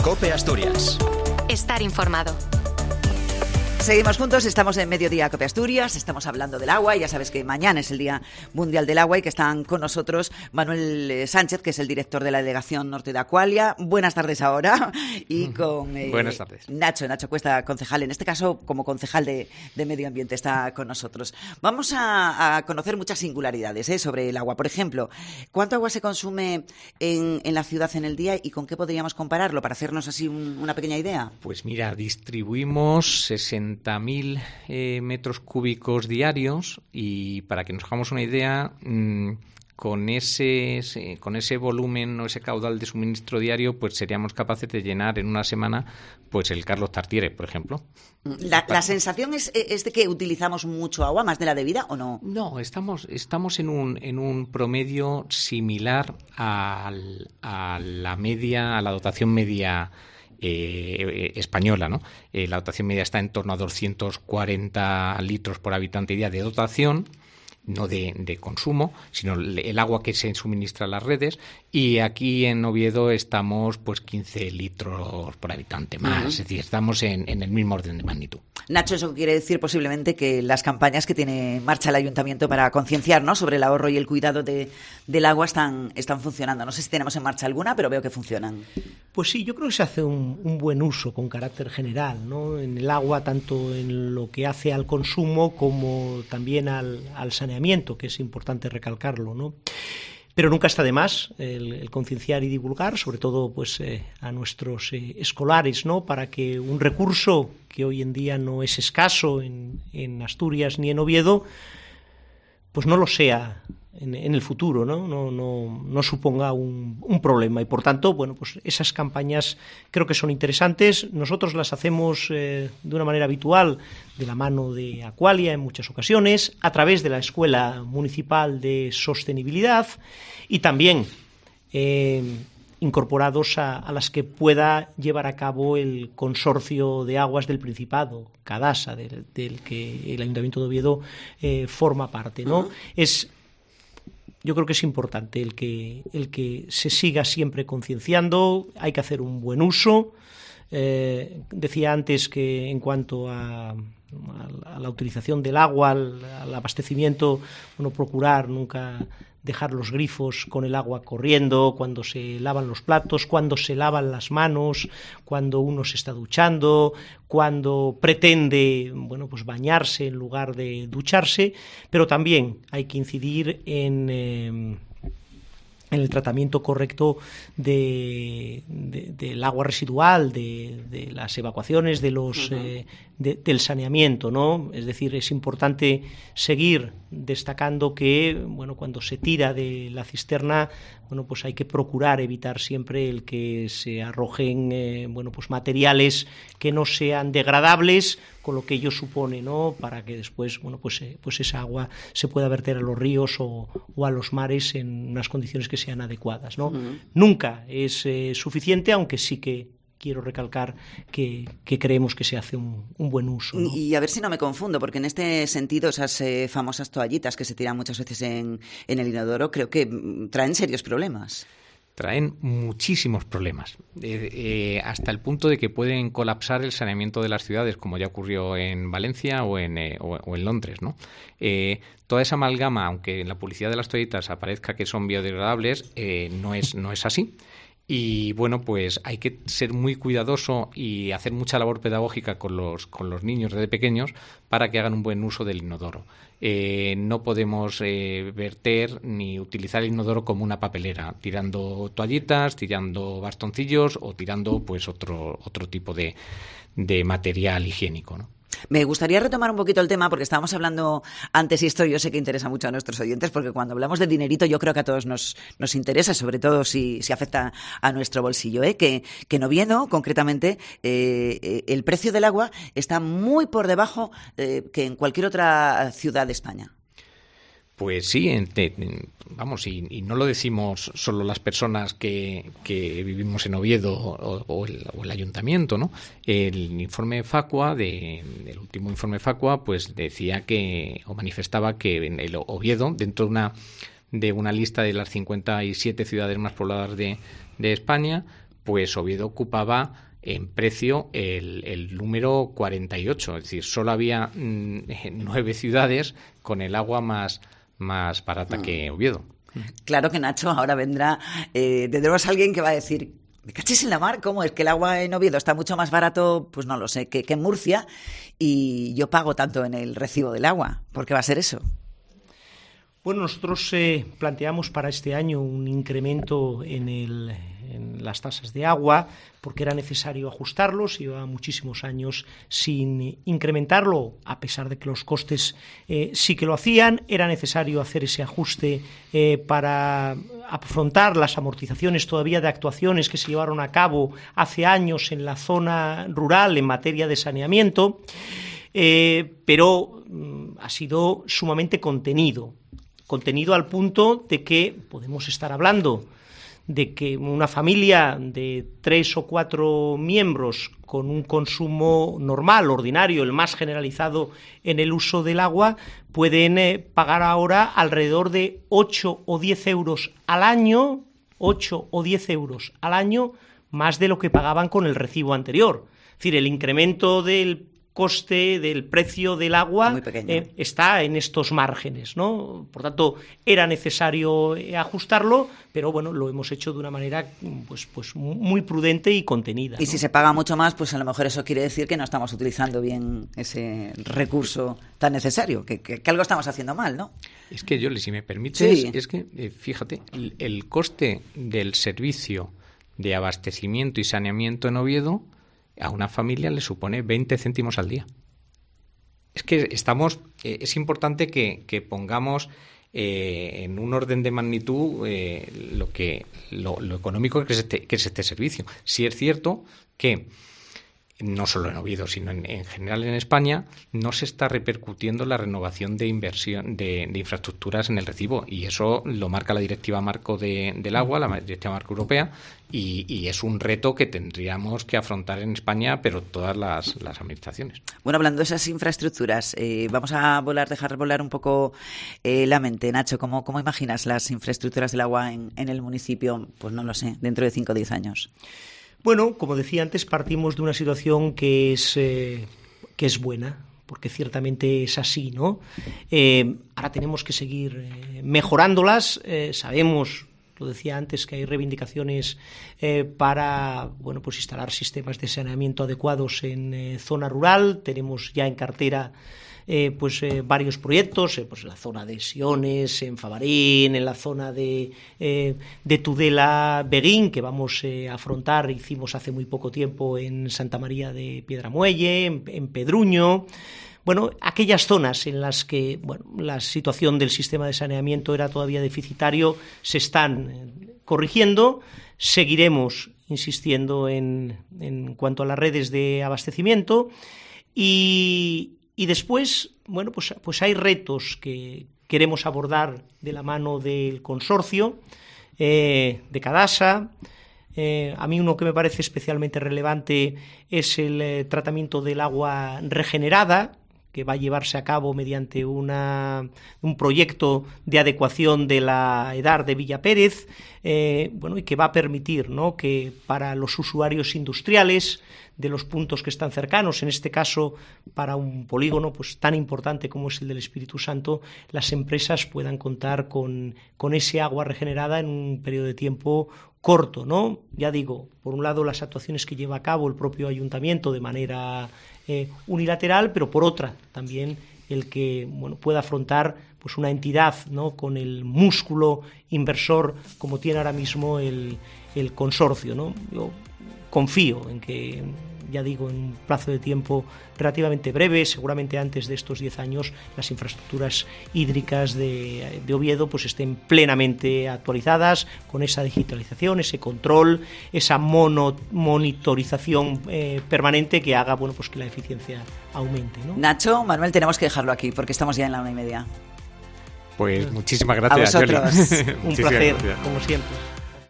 COPE Asturias. Estar informado. Seguimos juntos, estamos en Mediodía COPE Asturias, estamos hablando del agua y ya sabes que mañana es el Día Mundial del Agua y que están con nosotros Manuel Sánchez, que es el director de la Delegación Norte de Aqualia. Buenas tardes ahora. Y con Buenas tardes. Nacho Cuesta, concejal, en este caso como concejal de Medio Ambiente, está con nosotros. Vamos a conocer muchas singularidades sobre el agua. Por ejemplo, ¿cuánto agua se consume en la ciudad en el día y con qué podríamos compararlo para hacernos así una pequeña idea? Pues mira, distribuimos 60.000 metros cúbicos diarios y para que nos hagamos una idea, con ese volumen o ese caudal de suministro diario, pues seríamos capaces de llenar en una semana pues el Carlos Tartiere, por ejemplo. ¿La sensación es de que utilizamos mucho agua, más de la debida o no? No, estamos en un promedio similar a la media, a la dotación media española, ¿no? La dotación media está en torno a 240 litros por habitante día de dotación, no de consumo, sino el agua que se suministra a las redes, y aquí en Oviedo estamos pues 15 litros por habitante más, es decir, estamos en el mismo orden de magnitud. Nacho, eso quiere decir posiblemente que las campañas que tiene en marcha el Ayuntamiento para concienciar, ¿no?, sobre el ahorro y el cuidado del agua están funcionando. No sé si tenemos en marcha alguna, pero veo que funcionan. Pues sí, yo creo que se hace un buen uso con carácter general, ¿no?, en el agua, tanto en lo que hace al consumo como también al saneamiento, que es importante recalcarlo, ¿no? Pero nunca está de más el concienciar y divulgar, sobre todo pues a nuestros escolares, ¿no?, para que un recurso que hoy en día no es escaso en Asturias ni en Oviedo, pues no lo sea en el futuro, ¿no? No suponga un problema. Y por tanto, bueno, pues esas campañas creo que son interesantes. Nosotros las hacemos de una manera habitual de la mano de Aqualia en muchas ocasiones, a través de la Escuela Municipal de Sostenibilidad y también incorporados a las que pueda llevar a cabo el Consorcio de Aguas del Principado, CADASA, del que el Ayuntamiento de Oviedo forma parte, ¿no? Yo creo que es importante el que se siga siempre concienciando, hay que hacer un buen uso. Decía antes que en cuanto a la utilización del agua, al abastecimiento, bueno, procurar nunca dejar los grifos con el agua corriendo, cuando se lavan los platos, cuando se lavan las manos, cuando uno se está duchando, cuando pretende, bueno, pues bañarse en lugar de ducharse, pero también hay que incidir en el tratamiento correcto del agua residual, de las evacuaciones, del saneamiento, ¿no? Es decir, es importante seguir destacando que, bueno, cuando se tira de la cisterna, bueno, pues hay que procurar evitar siempre el que se arrojen, bueno, pues materiales que no sean degradables, con lo que ello supone, ¿no?, para que después, bueno, pues esa agua se pueda verter a los ríos o a los mares en unas condiciones que sean adecuadas, ¿no? Nunca es suficiente, aunque sí que quiero recalcar que creemos que se hace un buen uso, ¿no? Y a ver si no me confundo, porque en este sentido esas famosas toallitas que se tiran muchas veces en el inodoro creo que traen serios problemas. Traen muchísimos problemas, hasta el punto de que pueden colapsar el saneamiento de las ciudades, como ya ocurrió en Valencia o en Londres, ¿no? Toda esa amalgama, aunque en la publicidad de las toallitas aparezca que son biodegradables, no es así. Y bueno, pues hay que ser muy cuidadoso y hacer mucha labor pedagógica con los niños desde pequeños para que hagan un buen uso del inodoro. No podemos verter ni utilizar el inodoro como una papelera, tirando toallitas, tirando bastoncillos o tirando pues otro tipo de material higiénico, ¿no? Me gustaría retomar un poquito el tema porque estábamos hablando antes y esto yo sé que interesa mucho a nuestros oyentes porque cuando hablamos de dinerito yo creo que a todos nos interesa, sobre todo si afecta a nuestro bolsillo, que en Oviedo concretamente el precio del agua está muy por debajo que en cualquier otra ciudad de España. Pues sí, vamos, y no lo decimos solo las personas que vivimos en Oviedo o el ayuntamiento, ¿no? El informe Facua, el último informe Facua, pues decía o manifestaba que en el Oviedo, dentro de una lista de las 57 ciudades más pobladas de España, pues Oviedo ocupaba en precio el número 48, es decir, solo había 9 ciudades con el agua más barata que Oviedo. Claro que, Nacho, ahora tendremos alguien que va a decir: me cachis en la mar, ¿cómo es que el agua en Oviedo está mucho más barato? Pues no lo sé, que en Murcia, y yo pago tanto en el recibo del agua. ¿Por qué va a ser eso? Bueno, nosotros planteamos para este año un incremento en las tasas de agua, porque era necesario ajustarlos. Lleva muchísimos años sin incrementarlo, a pesar de que los costes sí que lo hacían. Era necesario hacer ese ajuste para afrontar las amortizaciones todavía de actuaciones que se llevaron a cabo hace años en la zona rural en materia de saneamiento, pero ha sido sumamente contenido al punto de que podemos estar hablando de que una familia de 3 o 4 miembros con un consumo normal, ordinario, el más generalizado en el uso del agua, pueden pagar ahora alrededor de 8 o 10 euros al año, 8 o 10 euros al año, más de lo que pagaban con el recibo anterior. Es decir, el incremento del coste del precio del agua está en estos márgenes, ¿no? Por tanto, era necesario ajustarlo, pero bueno, lo hemos hecho de una manera pues muy prudente y contenida, ¿no? Y si se paga mucho más, pues a lo mejor eso quiere decir que no estamos utilizando bien ese recurso tan necesario, que algo estamos haciendo mal, ¿no? Es que, Yoli, si me permites, sí. Es que, fíjate, el coste del servicio de abastecimiento y saneamiento en Oviedo a una familia le supone 20 céntimos al día. Es que es importante que pongamos en un orden de magnitud lo económico que es este servicio. Sí es cierto que no solo en Oviedo, sino en general en España, no se está repercutiendo la renovación de inversión de infraestructuras en el recibo, y eso lo marca la Directiva Marco del Agua, la Directiva Marco Europea, y es un reto que tendríamos que afrontar en España, pero todas las administraciones. Bueno, hablando de esas infraestructuras, vamos a dejar volar un poco la mente. Nacho, ¿cómo imaginas las infraestructuras del agua en el municipio? Pues no lo sé, dentro de 5 o 10 años. Bueno, como decía antes, partimos de una situación que es buena, porque ciertamente es así, ¿no? Ahora tenemos que seguir mejorándolas. Sabemos, lo decía antes, que hay reivindicaciones para pues instalar sistemas de saneamiento adecuados en zona rural. Tenemos ya en cartera varios proyectos, pues en la zona de Siones, en Favarín, en la zona de Tudela-Beguín, que vamos a afrontar. Hicimos hace muy poco tiempo en Santa María de Piedramuelle, en Pedruño. Bueno, aquellas zonas en las que la situación del sistema de saneamiento era todavía deficitario se están corrigiendo. Seguiremos insistiendo en cuanto a las redes de abastecimiento y después, pues hay retos que queremos abordar de la mano del consorcio de Cadasa. A mí uno que me parece especialmente relevante es el tratamiento del agua regenerada, que va a llevarse a cabo mediante un proyecto de adecuación de la EDAR de Villa Pérez, y que va a permitir, ¿no?, que para los usuarios industriales de los puntos que están cercanos, en este caso para un polígono pues tan importante como es el del Espíritu Santo, las empresas puedan contar con ese agua regenerada en un periodo de tiempo corto, ¿no? Ya digo, por un lado las actuaciones que lleva a cabo el propio ayuntamiento de manera unilateral, pero por otra también el que pueda afrontar pues una entidad, ¿no?, con el músculo inversor como tiene ahora mismo el consorcio, ¿no? Yo confío en que, ya digo, en un plazo de tiempo relativamente breve, seguramente antes de estos 10 años, las infraestructuras hídricas de Oviedo pues estén plenamente actualizadas, con esa digitalización, ese control, esa monitorización permanente que haga pues que la eficiencia aumente, ¿no? Nacho, Manuel, tenemos que dejarlo aquí porque estamos ya en la 1:30. Pues muchísimas gracias, a vosotros. Un placer, como siempre.